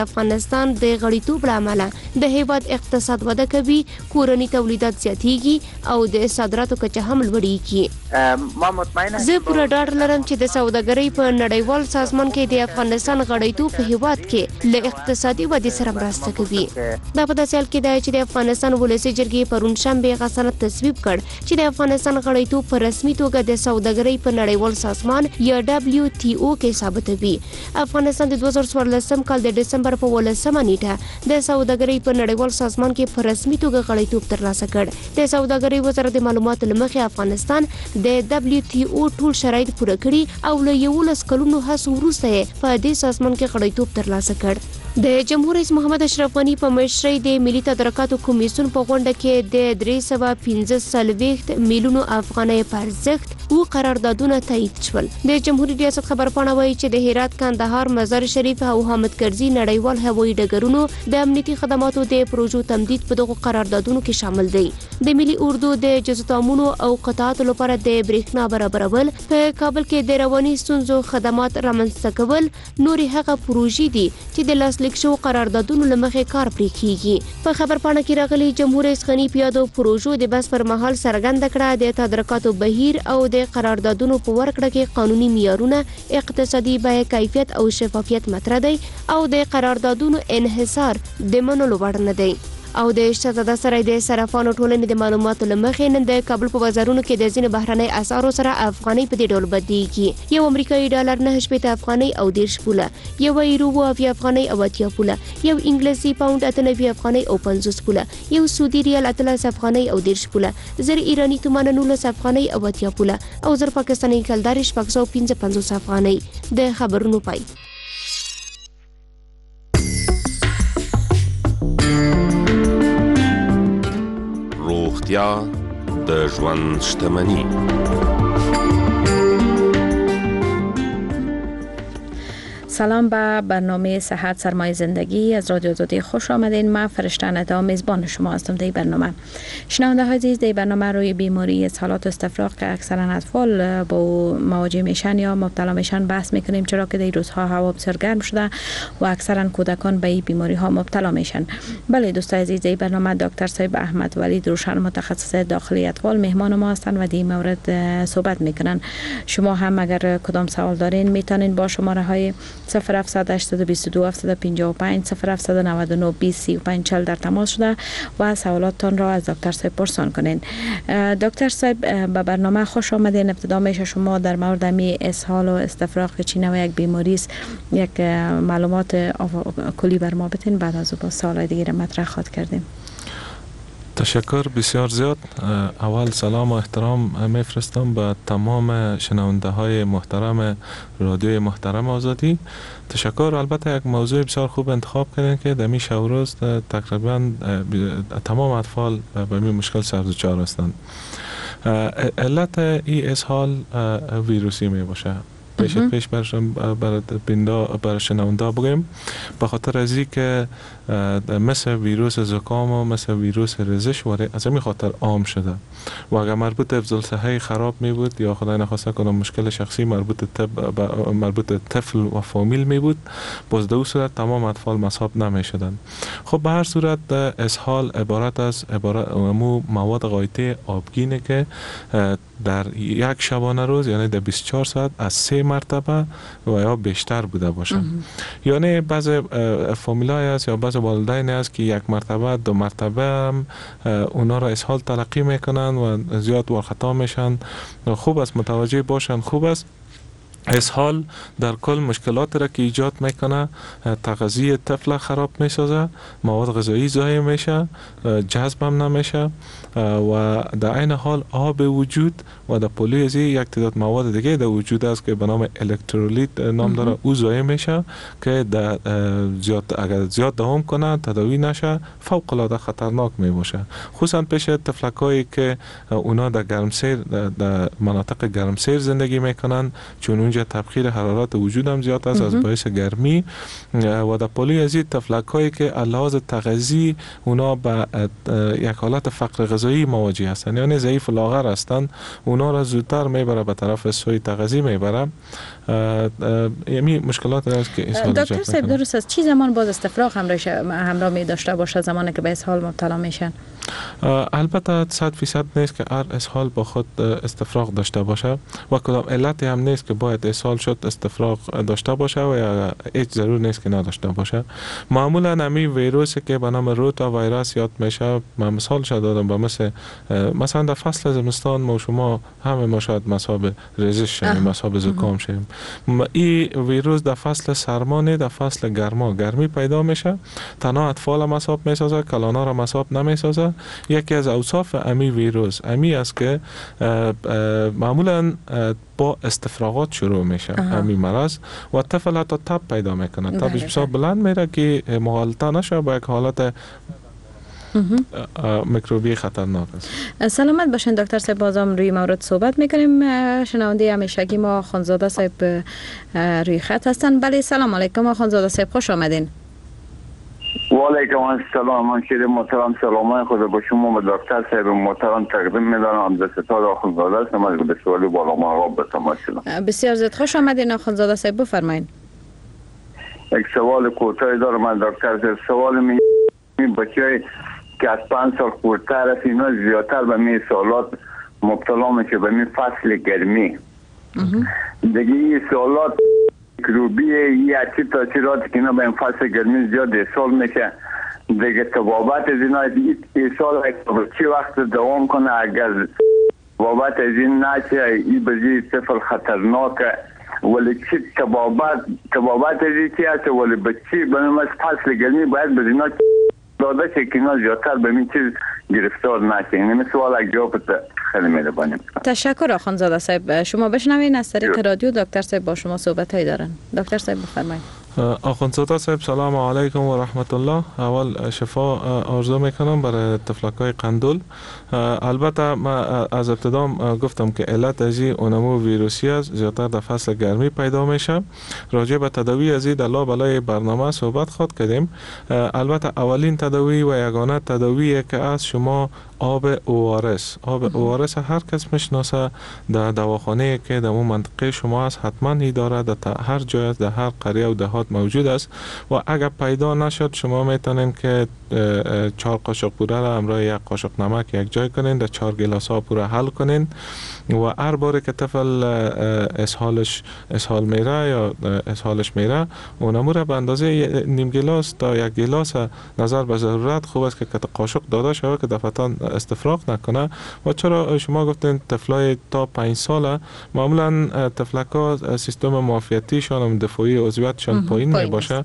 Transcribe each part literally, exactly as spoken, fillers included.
افغانستان د غړیتوب له امله د هیواد اقتصاد وده کوي، کورني تولیدات زیاتیږي او د صادراتو کچه هم لوړیږي. ما مطمئنه زه پوره ډاډ لرم چې د سوداګرۍ په نړیوال سازمان کې د افغانستان غړیتوب په هیواد کې له اقتصادي ودې سره مرسته کوي. دا په داسې حال کې دی چې د افغانستان ولسي جرګې پرون شنبه هغه سند تصویب کړ چې د افغانستان غړیتوب په رسمي توګه د سوداګرۍ په نړیوال سازمان یا دبلیو ټي او کې ثابتوي. افغانستان د دوه زره څوارلسم کال د ډسمبر په ولسمه نیټه د سوداګرۍ په نړیوال سازمان کې په رسمي توګه غړیتوب ترلاسه کړ. د سوداګرۍ وزارت د معلوماتو له مخې افغانستان د دبلیو ټي او ټول شرایط پوره کړي او له یولس کلونو هڅو وروسته یې په دې سازمان کې غړیتوب ترلاسه کړ. د جمهور رئیس محمد اشرف غنی په مشرۍ د ملي تدارکاتو کمیسیون په غونډه کې د درې سوه پنځه څلوېښت میلیونو افغانۍ په ارزښت او قراردادونه تایید شول. د جمهوریت ریاست خبرپاڼه وایي چې د هرات، کندهار، مزار شریف او حامد کرزي نړیوال هوایي ډګرونو د امنیتي خدماتو د پروژو تمدید په دغو قراردادونو کې شامل دی. د ملي اردو د جزتامونو او قطعاتو لپاره د برېښنا برابرول، په کابل کې د رواني ستونزو خدمات رامنځته کول نورې هغه پروژې دي چې د لاسلیک شوو قراردادونو له مخې کار پرې کیږي. په خبرپاڼه کې راغلي جمهور رئیس غني په یادو پروژو د بحث پر مهال څرګنده کړه د تدارکاتو بهیر او د قراردادونو په ورکړه کې قانوني معیارونه، اقتصادي بیه، کیفیت او شفافیت مطرح دی او د قراردادونو انحصار د منلو وړ نه دی. او د شهزاده سرای د صرافانو ټولنې د معلوماتو له مخې نن د کابل په بازارونو کې د ځینو بهرنۍ اسعارو سره افغانۍ په دې ډول بدلیږي. یو امریکایي ډالر نهه شپېته افغانۍ او دېرش پوله، یو یورو اویا افغانۍ او اتیا پوله، یو انګلیسي پاوند اته نوي افغانۍ او پنځوس پوله، یو سعودي ریال اتلس افغانۍ او دېرش پوله، زر ایراني تومان نولس افغانۍ او اتیا پوله او زر پاکستاني کلدار شپږ سوه پنځه پنځوس افغانۍ. د خبرونو پای. روغتیا د ژوند شتمني. سلام به برنامه صحت سرمایه زندگی از رادیو آزادی خوش آمدین. من فرشته ندا میزبان شما هستم در برنامه. شنونده های عزیز، در برنامه روی بیماری اسهالات و استفراغ که اکثرا اطفال با مواجه میشن یا مبتلا میشن بحث میکنیم، چرا که در روزها هوا بسیار گرم شده و اکثرا کودکان به این بیماری ها مبتلا میشن. بله دوستان عزیز، در برنامه دکتر صاحب احمد ولید روشن متخصص داخلی اطفال مهمان ما هستند و در مورد صحبت میکنن. شما هم اگر کدام سوال دارین میتونین با شماره های صفر هفتصد هشتصد و بیست و دو هفتصد و پنجاه و پنج صفر هفتصد و نود و نه بیست سی و پنج چهل در تماس شده و سوالاتتان را از دکتر صاحب پرسان کنین. دکتر صاحب به برنامه خوش آمدین. ابتدا میشه شما در مورد می اسهال و استفراغ که چی نوع یک بیماری است یک معلومات کلی بر ما بتین، بعد از او با سوالای دیگه مطرح خواهد کردیم. تشکر بسیار زیاد. اول سلام و احترام میفرستم به تمام شنونده های محترم رادیوی محترم آزادی. تشکر. البته یک موضوع بسیار خوب انتخاب کردین که در می شب روز تقریبا تمام اطفال به می مشکل سر و چار هستند. علت ای اسهال ویروسی می باشه. پیش پیش برشم برای بیندا برای شنونده بگیم به خاطر از این که مثل ویروس زکام و مثل ویروس ریزش واره از همین خاطر عام شده و اگر مربوط به افضل صحی خراب می بود یا خدای نخواسته کنم مشکل شخصی مربوط مربوط طفل و فامیل می بود، باز در اون صورت تمام اطفال مصاب نمی شدن. خب به هر صورت اسهال عبارت از عبارت مو مواد غایطه آبگینه که در یک شبانه روز یعنی در بیست و چهار ساعت از سه مرتبه و یا بیشتر بوده باشه. یعنی بعض فامیلای است یا بعض والدین است که یک مرتبه دو مرتبه هم اونا را اسهال تلقی میکنن و زیاد ورخطا میشن. خوب است متوجه باشن. خوب است اسهال در کل مشکلات را که ایجاد میکنه، تغذیه طفل خراب میسازه، مواد غذایی ضایع میشه، جذب هم نمیشه و در عین حال آب وجود و در پولیزی یک تعداد مواد دیگه در وجود است که به نام الکترولیت نام داره، او ضایع میشه که در زیاد اگر زیاد دوام کنه تداوی نشه فوق العاده خطرناک میباشه، خصوصا پیش تفلکایی که اونا در گرمسیر در مناطق گرمسیر زندگی میکنن، چون اونجا تبخیر حرارت وجود هم زیاد است از باعث گرمی و در پالی از این تفلک هایی که علاوه تغذی اونا به یک حالت فقر غذایی مواجه هستند، یعنی ضعیف و لاغر هستند، اونا را زودتر میبره به طرف سوی تغذی میبره. یعنی مشکلات است که اسهال ایجاد دکتر صاحب درست است. چی زمان باز استفراغ همراه می داشته باشه زمانی که به اسهال مبتلا میشن؟ البته صد فیصد نیست که هر اسهال با خود استفراغ داشته باشه و کدام علتی هم نیست که باید اسهال شد استفراغ داشته باشه و یا هیچ ضرور نیست که نداشته باشه. معمولا همین ویروسی که به نام روتا ویروس یاد میشه، من مثال شد دادم به مثل مثلا در فصل زمستان ما شما همه ما شاید مصاب ریزش شدیم، مصاب زکام شدیم. این ویروس در فصل سرما نه، در فصل گرما گرمی پیدا میشه، تنها اطفال مصاب میسازه، کلانا را مصاب نمیسازه. یکی از اوصاف امی ویروس امی است که معمولا با استفراغات شروع میشه امی مرض و طفل حتی تب پیدا میکنه، تبش بسیار بلند میره که مغالطه نشه با یک حالت میکروبی خطرناک است. سلامت باشین دکتر صاحب، بازم روی مورد صحبت میکنیم. شنونده همیشگی ما خانزاده صاحب روی خط هستن. بله سلام علیکم خانزاده صاحب، خوش آمدین. و علیکم السلام. منشیر محترم سلام خود با شما و دکتر صاحب محترم تقدیم می‌دارم. عبد الستار آخوندزاده هستم از ولسوالی بالامرغاب به تماشا. بسیار زیاد خوش آمدین آخوندزاده صاحب، بفرمایید. یک سوال کوتاه دارم من دکتر صاحب. سوال می بچه‌ای که از پنج سال خردتر است اینا زیادتر به می سوالات مبتلا میشه به می فصل گرمی. دیگه این سوالات میکروبیه یا چی تاثیراتی که اینا به این فصل گرمی زیاد احسال میشه، دیگه تبابت از اینا احسال چی وقت دوام کنه، اگر تبابت از این نشه این بزی طفل خطرناکه، ولی چی تبابت تبابت از این چی هست، ولی به چی بنام از فصل گرمی باید به اینا داده شه که اینا زیادتر به این چیز گرفتار نشه. این سوال اگه جواب خیلی مهربانی. تشکر آخوندزاده صاحب. شما بشنوین از طریق رادیو دکتر صاحب با شما صحبت هایی دارن. دکتر صاحب بفرمایید. آخوندزاده صاحب سلام علیکم و رحمت الله. اول شفا آرزو میکنم برای تفلک‌های قندول. البته ما از ابتدا گفتم که علت از این اونمو ویروسی است، زیادتر در فصل گرمی پیدا میشه. راجع به تداوی از این در لابلای برنامه صحبت خود کردیم. البته اولین تداوی و یگانه تداوی که از شما آب اوارس آب اوارس هر کس میشناسه در دواخانه که در اون منطقه شما است حتما هی داره، در هر جای است، در هر قریه و دهات موجود است و اگر پیدا نشد شما میتونین که چهار قاشق پوره را همراه یک قاشق نمک یک جای کنین، در چهار گلاس ها پوره حل کنین و هر باره که طفل اسهالش اسهال میره یا اسهالش میره اونمو را به اندازه نیم گلاس تا یک گلاس نظر به ضرورت خوب است که قاشق داده شود که دفعتان استفراغ نکنه. و چرا شما گفتین طفلای تا پنج ساله معمولا طفلکا سیستم معافیتیشان و دفاعی عضویتشان پایین می باشه،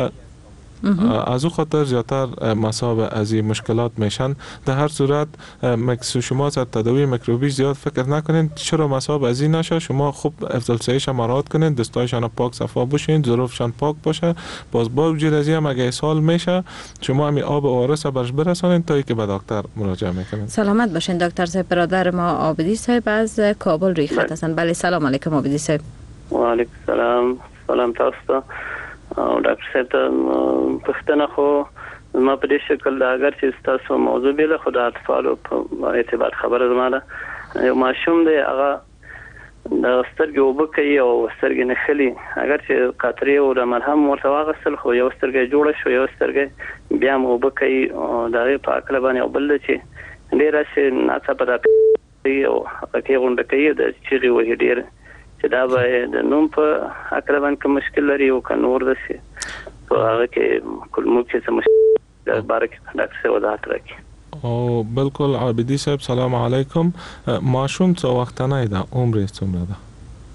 از او خاطر زیادتر مصاب از این مشکلات میشن. در هر صورت مکس شما از تداوی میکروبی زیاد فکر نکنین، چرا مصاب از این نشه شما خوب افضل سایش مراعات کنین، دستایشان پاک صفا باشین، ظروفشان پاک باشه. باز با وجود از این هم اگه اسهال میشه شما همین آب اوارس برش برسانین تا اینکه به دکتر مراجعه میکنین. سلامت باشین دکتر صاحب. برادر ما عابدی صاحب از کابل روی خط هستن. بله سلام علیکم عابدی صاحب. و علیکم سلام. سلام تاسو او ډاکټر صاحب ته پښتنه خو ما په دې شکل دا اگر چې تاسو موضوع بیل خو د اطفالو په اعتبار خبره زماله یو ماشوم دی هغه د سترګې وبه کوي او سترګې نه خلی، اگر چې قطرې او د مرهم ورته واغستل خو یو سترګې جوړه شو یو سترګې بیا هم وبه کوي دا په عقل باندې او بل چې ډېره چې ناڅاپه دا او هغه غونډه کوي د چیغې وهي ډېر دا به د نوم په اقربان کې مشکل لري او کنور دسي په هغه کې کلمو کې څه مشکل بارک ډاکټر صاحب وضاحت راکړي. او بالکل عابدی صاحب سلام علیکم. ماشوم څو وخت نه ده، عمر څومره ده؟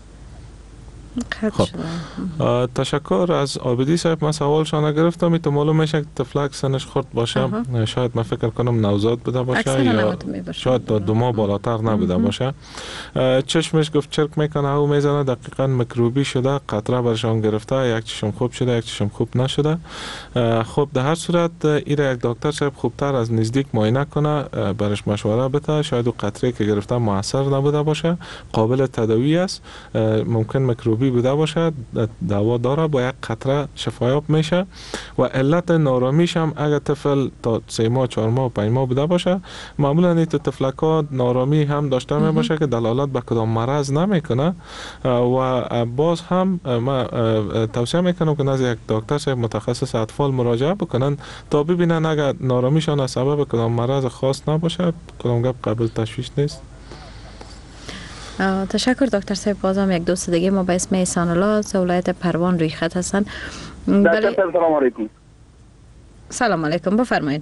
خب تشکر از عابدی صاحب. من سوالشان گرفتم، تو معلوم میشه که طفلک سنش خرد باشه، شاید من فکر کنم نوزاد بوده باشه یا شاید تا دو ماه بالاتر نبوده باشه. چشمش گفت چرک میکنه او میزنه، دقیقاً میکروبی شده، قطره برشان گرفته، یک چشم خوب شده یک چشم خوب نشده. خب در هر صورت ایره یک دکتر صاحب خوبتر از نزدیک معاینه کنه، برش مشوره بده، شاید او قطره که گرفته موثر نبوده باشه، قابل تداوی است، ممکن میکروبی میکروبی بوده باشه دوا داره با یک قطره شفایاب میشه و علت نارامیش هم اگر طفل تا سه ماه چهار ماه پنج ماه بوده باشه معمولا این طفلکا نارامی هم داشته می باشه که دلالت به کدام مرض نمیکنه و باز هم ما توصیه میکنم که نزد یک دکتر صاحب متخصص اطفال مراجعه بکنن تا ببینن اگر نارامیشان از سبب کدام مرض خاص نباشه کدام گپ قابل تشویش نیست. تشکر دکتر صاحب. بازم یک دوست دیگه ما به اسم احسان الله از ولایت پروان روی خط هستن. بله سلام علیکم. سلام علیکم بفرمایید.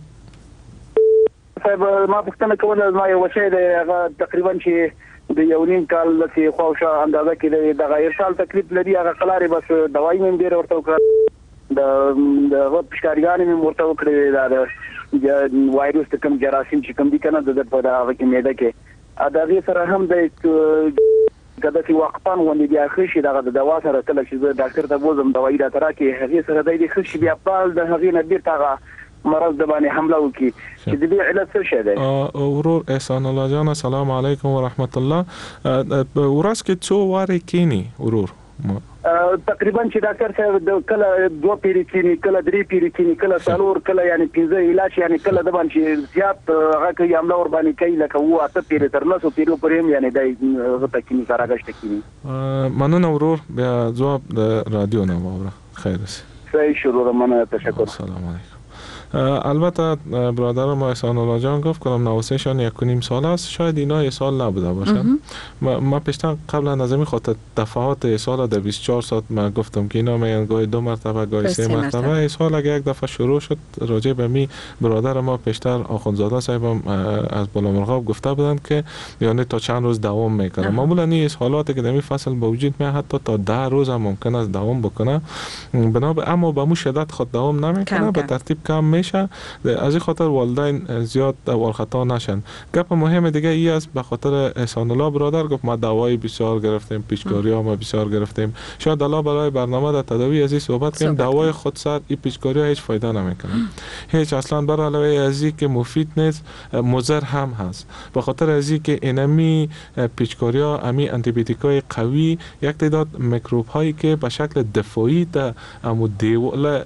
صاحب ما پوښتنه کوله از ما یو بچی دی هغه تقریبا چې د یو نیم کال لکه خواوشا اندازه کې دی دغه ارسال تکلیف لري هغه قلارې بس دوايي مې ډېر ورته وکړه د د پښکاریګانې مې ورته وکړې دا د وایروس کوم جراثیم چې کوم دي کنه د په هغه کې معده کې دا غي سره هم د کده چې وقفان ونی بیا خشي دغه د دوا سره کله چې ډاکټر ته بوزم دوايي را ترا کې هغه سره د خشي بیا پال د هغه نه ډیر تاغه مرض د باندې حمله وکي چې د دې علت څه شه ده. ورور احسان الله جان سلام علیکم و رحمت الله. ورځ کې څو واره کینی ورور؟ تقریبا چې ډاکټر صاحب د کله دوه پیری کینی کله درې پیری کینی کله څلور کله یعنی پنځه علاج یعنی کله د باندې زیات هغه کوي عمله ور باندې کوي لکه و اته پیری تر نسو پیری پرې هم یعنی دای غته کینی کاراګشت کینی. مننه ورور بیا جواب د رادیو نه وره. خیر است. صحیح شروع مننه تشکر. سلام علیکم. البته برادر ما احسان الله جان گفت کنم نوسه شان یک و نیم سال است شاید اینا یه سال نبوده باشن. ما پیشتر قبل از این خاطر دفعات یه سال در بیست و چهار ساعت ما گفتم که اینا میگن گاهی دو مرتبه گاهی سه مرتبه یه سال اگه یک دفعه شروع شد راجع به می برادر ما پیشتر آخوندزاده صاحبم از بالامرغاب گفته بودن که یعنی تا چند روز دوام میکنه. معمولا این حالاتی که در این فصل به وجود میاد حتی تا ده روز هم ممکن است دوام بکنه بنابراین اما به مو شدت خود دوام نمیکنه به ترتیب کم میشه. از این خاطر والدین زیاد والخطا نشن. گپ مهم دیگه ای است به خاطر احسان الله برادر گفت ما دوای بسیار گرفتیم پیچکاری ها ما بسیار گرفتیم شاید الله برای برنامه در تداوی از این صحبت کنیم دوای خود سر این پیچکاری ها هیچ فایده نمیکنه هیچ اصلا بر علاوه از این که مفید نیست مضر هم هست به خاطر از این که اینمی پیچکاری ها امی آنتی بیوتیک های قوی یک تعداد میکروب هایی که به شکل دفاعی در امو دیوال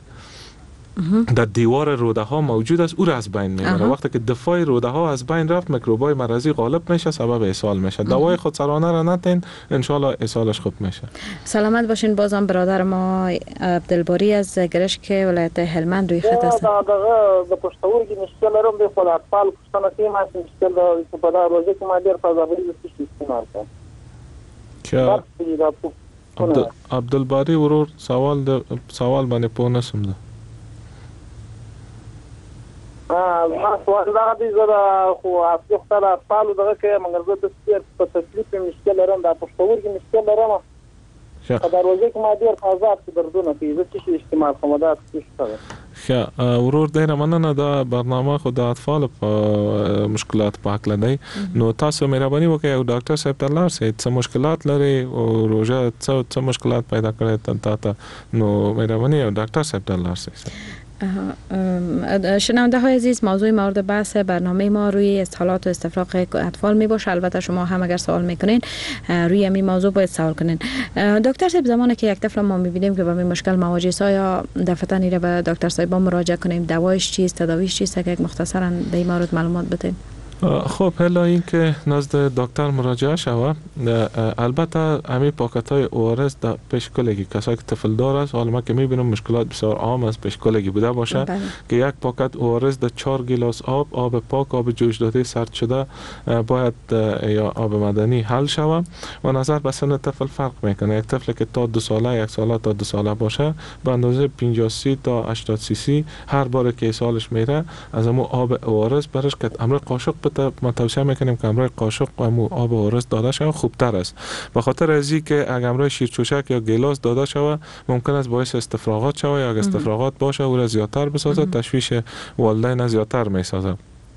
در دیوار روده ها موجود است او را از بین میبره. وقتی که دفاع روده ها از بین رفت میکروبای مرضی غالب میشه سبب اسهال میشه. دوای خودسرانه را نتین ان شاء الله اسهالش خوب میشه. سلامت باشین. بازم برادر ما عبدالباری از گرشک ولایت هلمند روی خط است. دا دغه د پښتورګي مشکل لرم د خپل اطفال پښتنه کې ما مشکل د په دا روزه کې ما ډیر فزابري د څه استعمال کړم. عبد عبدالباری ورور سوال د سوال باندې پوه نسم ده. ما سوال دا دی زړه خو اصلي خپل اطفال دغه کې مګر زه د سپیر په تکلیف مشکل لرم د پښتورګي مشکل لرم. په دروازه کې ما ډیر فزاب دردونه کوي زه چې استعمال کوم دا څه خ ورور ډیر مننه دا برنامه خو د اطفال په مشکلات په حق لدی نو تاسو مهرباني وکړئ او ډاکټر صاحب ته لاړ شئ څه مشکلات لري او روزه څه مشکلات پیدا کړي تا نو مهرباني او ډاکټر صاحب ته لاړ شئ. شنونده های عزیز موضوع مورد بحث برنامه ما روی اسهالات و استفراغ اطفال می باشه. البته شما هم اگر سوال میکنین روی همین موضوع باید سوال کنین. دکتر صاحب زمانی که یک طفل ما میبینیم که با این مشکل مواجه است آیا دفعتا نیره به دکتر صاحب مراجعه کنیم دوایش چیست تداویش چیست اگر مختصرا در این مورد معلومات بدین؟ خب حالا این که نزد دکتر مراجعه شوه البته همین پاکت های اوارس در پیشکلگی کسایی که طفل دار است حالا ما که میبینم مشکلات بسیار عام است پیشکلگی بوده باشه بله. که یک پاکت اوارس در چهار گیلاس آب آب پاک آب جوش داده سرد شده باید یا آب مدنی حل شوه و نظر به سن طفل فرق میکنه. یک طفل که تا دو ساله یک ساله تا دو ساله باشه به اندازه پنجاه سی تا هشتاد سی سی هر بار که سالش میره از امو آب اوارس برش که امر قاشق ما توصیه میکنیم که امروی قاشق و آب اوارس داده شود خوبتر است به خاطر از این که اگر امروی شیرچوشک یا گیلاس داده شود ممکن است باعث استفراغات شود یا اگر استفراغات باشه او را زیادتر بسازد تشویش والدین زیادتر میسازد.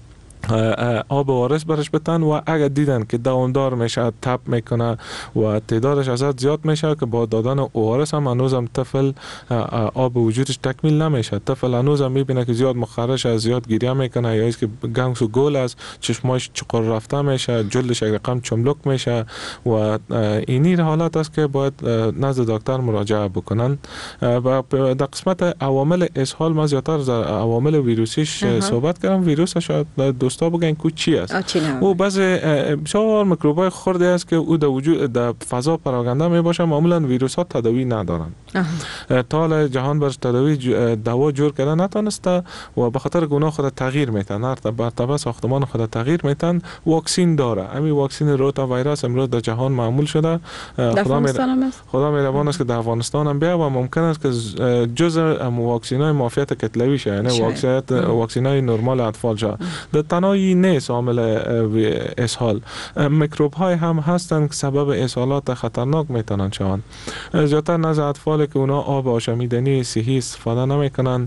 آب وارس برش بتن و اگر دیدن که دوامدار میشه تپ میکنه و تعدادش ازت زیاد میشه که با دادن اوارس هم هنوزم طفل آب وجودش تکمیل نمیشه. طفل هنوزم میبینه که زیاد مخرش از زیاد گریه میکنه یا که گنگس و گل است، چشماش چقر رفته میشه، جلدش رقم چملک میشه و اینی حالات است که باید نزد دکتر مراجعه بکنن. و در قسمت عوامل اسهال ما زیادتر از عوامل ویروسیش صحبت کردم. ویروس شاید دوستا بگن که چی است. او بعض بسیار میکروبای خرده است که او در وجود در فضا پراکنده می باشه. معمولا ویروس ها تداوی ندارن. تا جهان بر تداوی دوا جور کرده نتونسته و به خاطر گناه خود تغییر میتن، هر مرتبه ساختمان خود تغییر میتن. واکسین داره. همین واکسین روتا ویروس امروز در جهان معمول شده. خدا می خدا مهربان است که در افغانستان هم بیا و ممکن است که جزء واکسینای معافیت کتلوی شه، یعنی واکسینات واکسینای نرمال اطفال شه. در تنهایی نیست عامل اسهال. میکروب های هم هستند که سبب اسهالات خطرناک میتونن شوند. زیادتر نزد اطفال که اونا آب آشامیدنی صحی استفاده نمیکنن،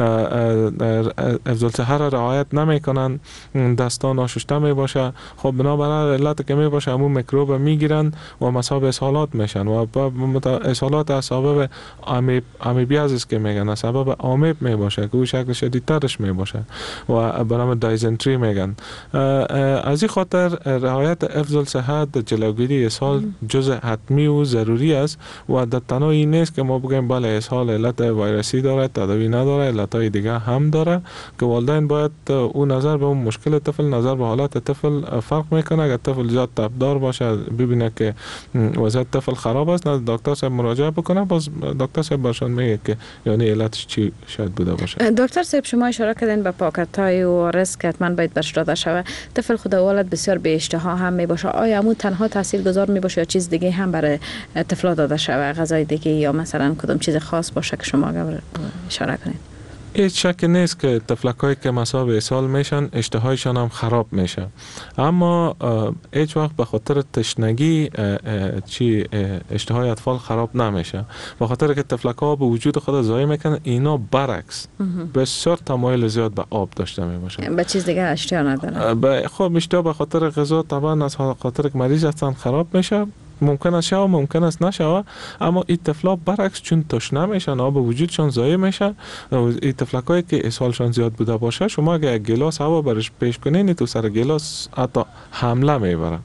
افضل صحه را رعایت نمیکنن، دستان آششته می باشه، خب بنابراین علت که می باشه همون میکروب میگیرن و مصاب اسهالات میشن و اسهالات از سبب امیب امیبیاز است که میگن، سبب امیب می باشه که او شکل شدیدترش می باشه و برنامه دایزنتری میگن. از این خاطر رعایت افضل صحت در جلوگیری اسهال جزء حتمی و ضروری است و در تنهایی نیست که ما بگیم بله اسهال علت ویروسی داره، تداوی نداره، علتهای دیگه هم داره که والدین باید او نظر به اون مشکل طفل، نظر به حالت طفل فرق میکنه. اگر طفل زیاد تبدار باشه ببینه که وضعیت طفل خراب است، نه دکتر صاحب مراجعه بکنه، باز دکتر صاحب برشان میگه که یعنی علتش چی شاید بوده باشه. دکتر صاحب شما اشاره کردین به پاکت‌های و ریسک که حتما باید برش داده شود. طفل خود والد بسیار به اشتها هم می باشه، آیا همون تنها تاثیرگذار می باشه یا چیز دیگه هم برای طفل داده شود، غذای دیگه یا مثلا کدام چیز خاص باشه که شما اشاره کنید؟ هیچ شک نیست که طفلکایی که مصاب اسهال میشن اشتهایشان هم خراب میشه، اما هیچ وقت به خاطر تشنگی چی اشتهای اطفال خراب نمیشه. به خاطر که طفلکا به وجود خود ضایع میکنن، اینا برعکس بسیار تمایل زیاد به آب داشته میباشن، به چیز دیگه اشتها ندارن. خب اشتها به خاطر غذا طبعا از خاطر که مریض هستن خراب میشه، ممکن است شوه ممکن است نشوه، اما این طفلا برعکس چون تشنه میشن، آب وجودشان ضایع میشه. این طفلکایی که اسهالشان زیاد بوده باشه، شما اگه یک گلاس هوا برش پیش کنین تو سر گلاس حتی حمله میبره.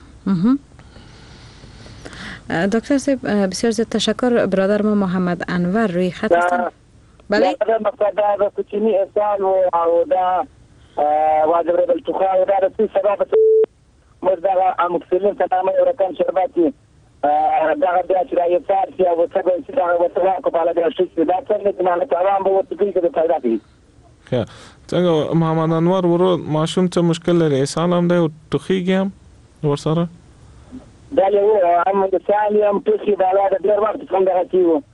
دکتر صاحب بسیار زیاد تشکر. برادر ما محمد انور روی خط هستن. بله دا مقصد دا کوچنی اسهال او دا واجب التخاء و دا څه سبب مزدغه اموکسیلین تماما یو رقم شربتي دغه بیا چې راځي فارسي او څه به چې دغه وسه کو په لاره شي دا څنګه چې معنی تمام به وته کې د پیدا کی. ښه څنګه محمد انور ورو ماشوم څه مشکل لري؟ اسهال هم دی او ټوخیږي هم ورسره؟ دا یو هم د سالي هم ټوخي دا لا ډېر وخت څنګه کیو.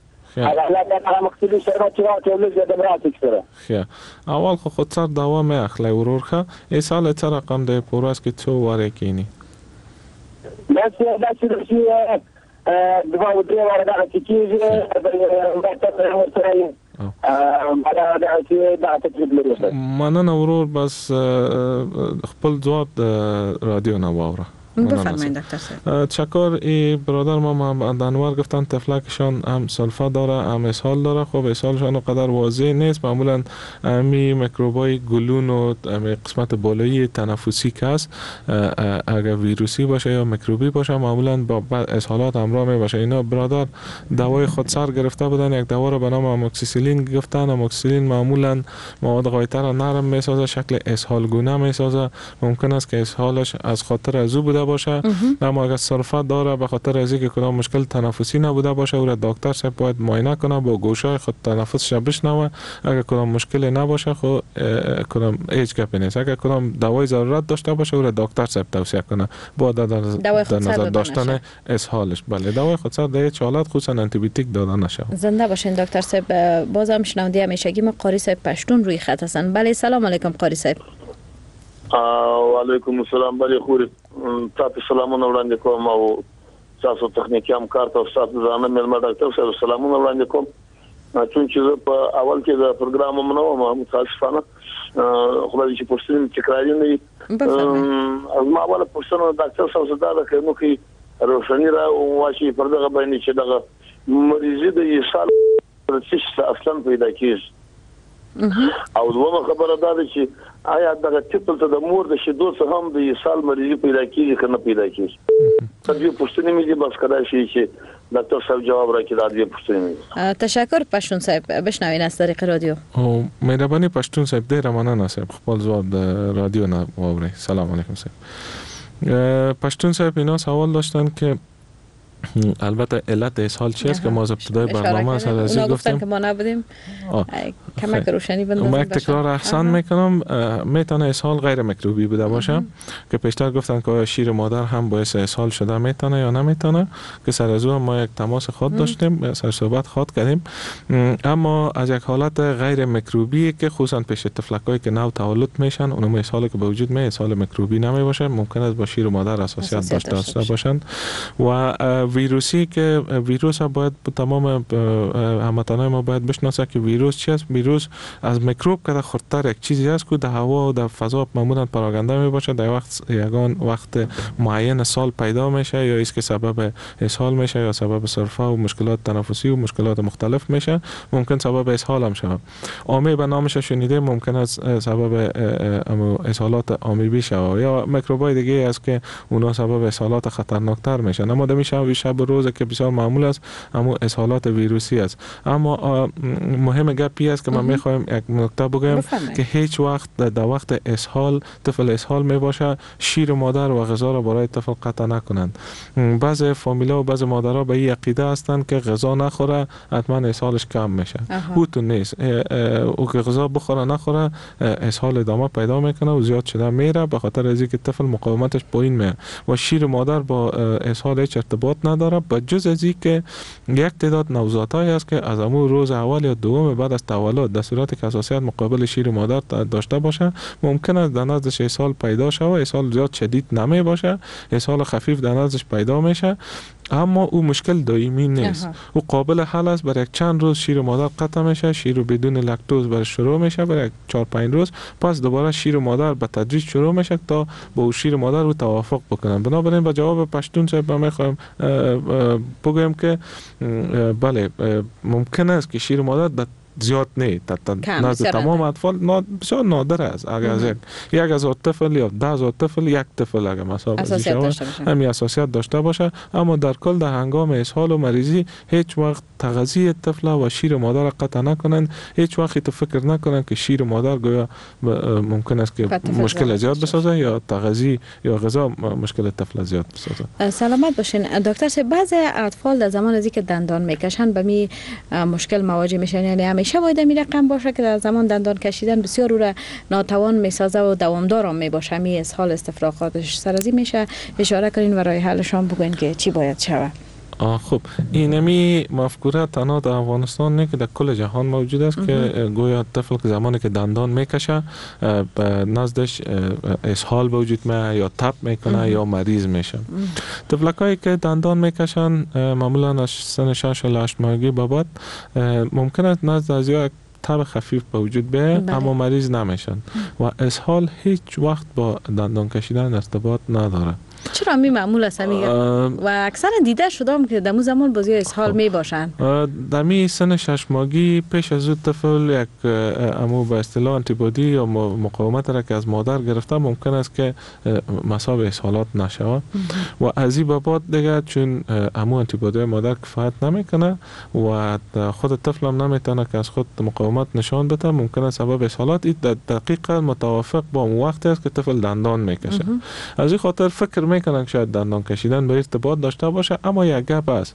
اول خو خود سر دوا می اخلی ورور خو ای سال چه رقم ده پوراست که تو واره کینی؟ بس داسې چې دوا و درې واره دغه چې کېږي ډاکټر ورسره یې دا چې دا تکلیف لري. مننه ورور، بس خپل ځواب د رادیو نه واوره. بفرمایید دکتر صاحب. تشکر. ای برادر ما محمد انور گفتن طفلکشان هم سلفا داره هم اسهال داره. خب اسهالشان اونقدر واضح نیست، معمولا می میکروبای گلون و قسمت بالایی تنفسی که هست اگر ویروسی باشه یا میکروبی باشه معمولا با اسهالات همراه می باشه. اینا برادر دوای خود سر گرفته بودن، یک دوا رو به نام اموکسیسیلین گفتن. اموکسیسیلین معمولا مواد قایتر رو نرم میسازه، شکل اسهال گونه میسازه. ممکن است که اسهالش از خاطر از او بوده باشه، اما اگر سرفه داره به خاطر از اینکه کدام مشکل تنفسی نبوده باشه، او را دکتر صاحب باید معاینه کنه، با گوشای خود تنفسش بشنوه. اگر کدام مشکلی نباشه خب کدام هیچ گپی نیست. اگر کدام دوای ضرورت داشته باشه او را دکتر صاحب توصیه کنه با در نظر داشتن اسهالش. بله دوای خودسر در هیچ حالت خصوصا آنتی بیوتیک داده نشه. زنده باشین دکتر صاحب. بازم شنونده همیشگی ما قاری صاحب پشتون روی خط هستن. بله سلام علیکم قاری صاحب. و علیکم السلام. بله خوري تاسو سلامونه وړاندې کوم او تاسو تخنیکی همکار ته استاد زانه ملما ډاکټر صاحب سلامونه وړاندې کوم. چون چې په اول کې د پروګرام منو متاسفانه خدای چې پوښتنه تکراری نه وي ما ولا پوښتنه ډاکټر صاحب زده که نو کې روشنی را واشي پر دغه باندې چې دغه مریضي د اسهال پروسس اصلا پیدا کیږي او دومره خبره ده چې آیا دغه ټیپل ته د مور د شیدو څخه هم د اسهال مریضي پیدا کیږي کنه پیدا کیږي تاسو پوښتنه مې دي بس کدا شي چې ډاکټر صاحب جواب راکړي دا دې پوښتنه. تشکر پشتون صاحب بشنوین از طریق رادیو. او مهرباني پشتون صاحب ډیر مننه صاحب خپل ځواب د رادیو نه واوري. سلام علیکم صاحب. پشتون صاحب اینا سوال داشتن که البته علت اسهال چی است که ما از ابتدای برنامه سر ازی گفتیم که ما نبودیم کمک روشنی بندازیم. من تکرار احسان میکنم میتونه اسهال غیر میکروبی بوده باشه که پیشتر گفتن که شیر مادر هم باعث اسهال شده میتونه یا نمیتونه که سر از ما یک تماس خود داشتیم سر صحبت خود کردیم اما از یک حالت غیر میکروبی که خصوصا پیش طفلکایی که نو تولد میشن اونم اسهالی که به وجود میاد اسهال میکروبی نمی باشه ممکن است با شیر مادر اساسیت داشته باشند و ویروسی که ویروس باید تمام هموطنان ما باید بشناسه که ویروس چی است. ویروس از میکروب که خردتر یک چیزی است که در هوا و در فضا معمولا پراکنده می باشه در وقت یگان وقت معین سال پیدا میشه یا است که سبب اسهال میشه یا سبب سرفه و مشکلات تنفسی و مشکلات مختلف میشه ممکن سبب اسهال هم شود. آمی به نامش شنیده ممکن است سبب اسهالات آمیبی شود یا میکروبای دیگه است که اونا سبب اسهالات خطرناکتر میشن اما دمیشه شب روز که بسیار معمول است اما اسهالات ویروسی است. اما مهم گپی است که من میخوایم یک نکته بگم که هیچ وقت در وقت اسهال طفل اسهال می باشه شیر مادر و غذا را برای طفل قطع نکنند. بعضی فامیلا و بعضی مادرها به این عقیده هستند که غذا نخوره حتما اسهالش کم میشه. او تو نیست. او که غذا بخوره نخوره اسهال ادامه پیدا میکنه و زیاد شده میره به خاطر از اینکه طفل مقاومتش پایین میره و شیر مادر با اسهال هیچ ارتباط نداره بجز از این که یک تعداد نوزادهایی است که از همون روز اول یا دوم بعد از تولد در صورتی که حساسیت مقابل شیر مادر داشته باشه ممکن است در نزدش اسهال پیدا شود. اسهال زیاد شدید نمی باشه اسهال خفیف در نزدش پیدا میشه اما او مشکل دائمی نیست. او قابل حل است. برای یک چند روز شیر مادر قطع میشه شیر بدون لاکتوز برای شروع میشه برای چهار پنج روز پس دوباره شیر مادر به تدریج شروع میشه تا با او شیر مادر رو توافق بکنن. بنابراین با جواب پشتون صاحب میخوایم بگویم که بله ممکن است که شیر مادر زیاد نه نزد تمام اطفال بسیار نادر است. اگر از یک یک هزار طفل یا ده هزار طفل یک طفل اگر مثلا همین اساسیت داشته باشه اما در کل در هنگام اسهال و مریضی هیچ وقت تغذیه طفل و شیر مادر را قطع نکنند. هیچ وقت تو فکر نکنند که شیر مادر گویا ممکن است که مشکل زیاد بسازه یا تغذیه یا غذا مشکل طفل زیاد بسازه. سلامت باشین دکتر صاحب. بعضی اطفال در زمان ازی که دندان میکشن به می مشکل مواجه میشن یعنی همیشه باید می رقم باشه که در زمان دندان کشیدن بسیار او را ناتوان میسازه و دوامدار هم می باشه می اسهال استفراغاتش سرازی میشه اشاره کنین و راه حلشان بگوین که چی باید شود. خب اینمی مفکوره تنها در افغانستان نه که در کل جهان موجود است که گویا طفل که زمانی که دندان میکشه به نزدش اسهال به وجود میاد یا تب میکنه یا مریض میشه. طفلکایی که دندان میکشن معمولا از سن شش تا هشت ماهگی به بعد ممکن است نزد از یا تب خفیف به وجود بیاید اما مریض نمیشن و اسهال هیچ وقت با دندان کشیدن ارتباط نداره. چرا می معمول است میگه و اکثر دیده شدم که دمو زمان بازی اسهال می باشن. در می سن شش ماهگی پیش از اون طفل یک امو به اصطلاح آنتیبادی یا مقاومت را که از مادر گرفته ممکن است که مصاب اسهالات نشود و از این به بعد دیگه چون امو آنتیبادی مادر کفایت نمیکنه و خود طفل هم نمیتونه که از خود مقاومت نشان بده ممکن است سبب اسهالات دقیقاً متوافق با اون وقت است که طفل دندان میکشه. از این خاطر فکر میکنن که شاید دندان کشیدن به ارتباط داشته باشه اما یک گپ است.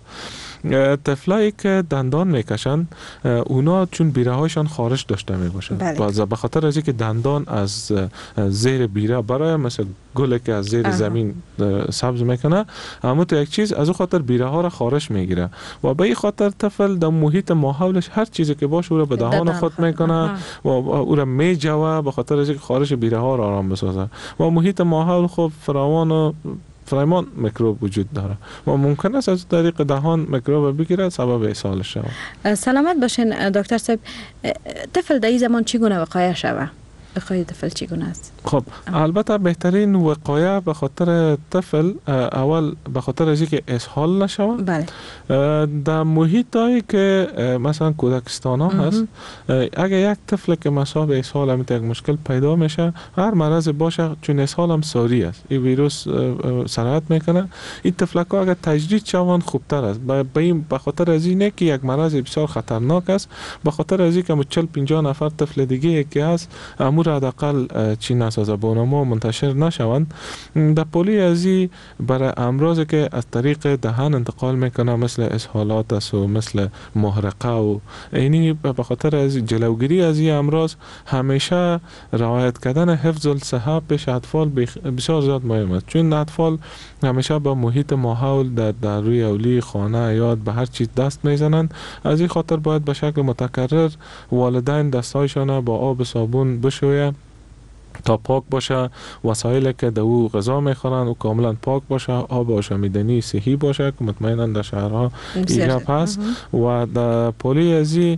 طفلایی که دندان میکشن اونا چون بیره هایشان خارش داشته میباشن بله. به خاطر از اینکه دندان از زیر بیره برای مثل گلی که از زیر اه. زمین سبز میکنه اما تو یک چیز از اون خاطر بیره ها را خارش میگیره و به این خاطر طفل در محیط ماحولش هر چیزی که باشه او را به دهان خود میکنه و او را میجوه به خاطر از اینکه خارش بیره ها را آرام بسازه و محیط ماحول خب فراوان و فریمان میکروب وجود داره و ممکن است از طریق دهان میکروب بگیره سبب اسهال شود. سلامت باشین دکتر صاحب. طفل در این زمان چگونه وقایه شود؟ وقایه طفل چگونه است؟ خب البته بهترین وقایه به خاطر طفل اول به خاطر از اینکه اسهال نشود. بله. در محیط هایی که مثلا کودکستان ها هست، اگر یک طفل که مصاب اسهال هم یک مشکل پیدا میشه، هر مرض باشه چون اسهال هم ساری است، این ویروس سرایت میکنه، این طفلک ها اگر تجدید شوند خوبتر است. به خاطر از اینه که یک مرض بسیار خطرناک است، به خاطر از اینکه چهل پنجاه نفر طفل دیگه که هست امور حداقل چی نسازه بونما منتشر نشوند. در پولی ازی برای امراضی که از طریق دهان انتقال میکنه مثل اسهالات است و مثل محرقه و اینی، به خاطر از جلوگیری از این امراض همیشه رعایت کردن حفظ الصحه پیش اطفال بسیار زیاد مهم است، چون اطفال همیشه با محیط ماحول در, در روی اولی خانه یاد به هر چیز دست میزنند. از این خاطر باید به شکل متکرر والدین دستایشان با آب صابون بشویه تا پاک باشه، وسایلی که در او غذا میخورن و کاملا پاک باشه، آب آشامیدنی صحی باشه که مطمئنا در شهرها ایجاب هست. و در پولی ازی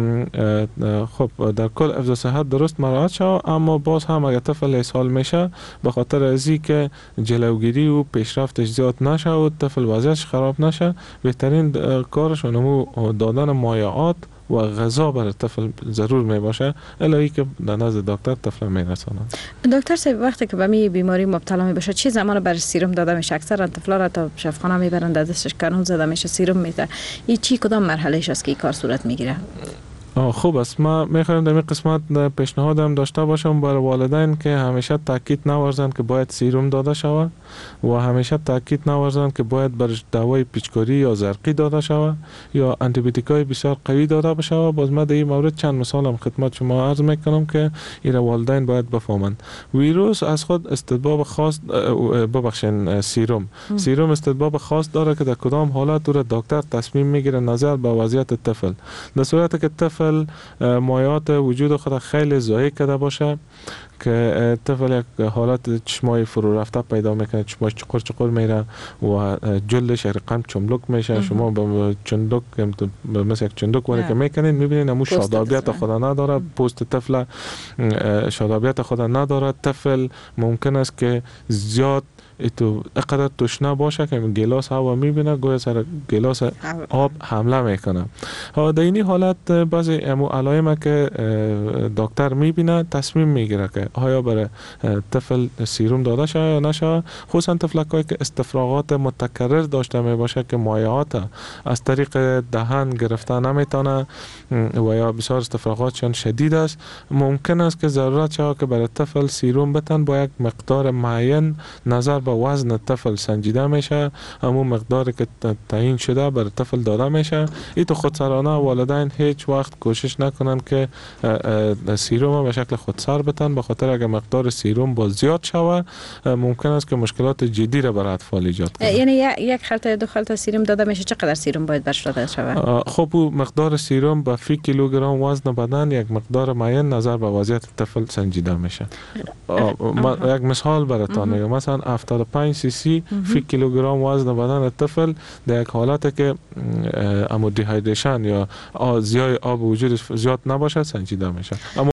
خب در کل حفظ صحت درست مراعات شود، اما باز هم اگر طفل اسهال میشه به خاطر ازی که جلوگیری و پیشرفتش زیاد نشه و طفل وضعیتش خراب نشه، بهترین کارش اونمو دادن مایعات و غذا برای طفل ضرور می باشه، الهی که در نزد دکتر طفل می رسانند. دکتر صاحب وقتی که به می بیماری مبتلا می بشه چه زمان برای سیروم داده میشه؟ اکثر طفلا را تا شفاخانه میبرند، دستش کانون زده میشه، سیروم میده. این چی کدام مرحلهش است که این کار صورت میگیره؟ خوب است. ما میخوایم در این قسمت پیشنهادم داشته باشم برای والدین که همیشه تاکید نورزند که باید سیروم داده شود و همیشه تاکید نورزند که باید برش دوای پیچکاری یا زرقی داده شود یا آنتی بیوتیکای بسیار قوی داده بشه. باز ما در این مورد چند مثالم خدمت شما عرض میکنم که این والدین باید بفهمند. ویروس از خود استطباب خاص ببخشین سیروم سیروم استطباب خاص داره که در کدام حالت او را دکتر تصمیم میگیره نظر به وضعیت طفل. در صورتی که طفل مایعات وجود خود خیلی ضایع کرده باشه که طفل یک حالت چشمای فرو رفته پیدا میکنه، چشماش چقر چقر میره و جلدش رقم چملک میشه. شما به چندک مثل یک چندک ولی که میکنین میبینین امو شادابیت خود نداره، پوست طفل شادابیت خود نداره. طفل ممکن است که زیاد ایتو اقدر تشنه باشه که گلاس هوا میبینه گویا سر گلاس آب حمله میکنه. ها در این حالت بعضی امو علائم که دکتر میبینه تصمیم میگیره که آیا برای طفل سیروم داده شه یا نشه، خصوصا طفلکایی که استفراغات متکرر داشته میباشه که مایعات از طریق دهن گرفته نمیتونه و یا بسیار استفراغاتشان شدید است، ممکن است که ضرورت شه که برای طفل سیروم بتن با یک مقدار معین نظر به وزن طفل سنجیده میشه، همون مقداری که تعیین شده برای طفل داده میشه. این تو خودسرانه والدین هیچ وقت کوشش نکنن که سیروم به شکل خودسر بتن، به خاطر اگر مقدار سیروم باز زیاد شوه ممکن است که مشکلات جدی را برای اطفال ایجاد کنه. یعنی یک خلطه دو خلطه سیروم داده میشه، چقدر سیروم باید برش داده شود؟ خب مقدار سیروم به فی کیلوگرم وزن بدن یک مقدار معین نظر به وضعیت طفل سنجیده میشه. یک مثال براتون میگم، مثلا هفتاد و پنج سی سی فی کیلوگرم وزن بدن طفل در یک حالت که امو دیهایدریشن یا زیای آب وجود زیاد نباشه سنجیده میشه.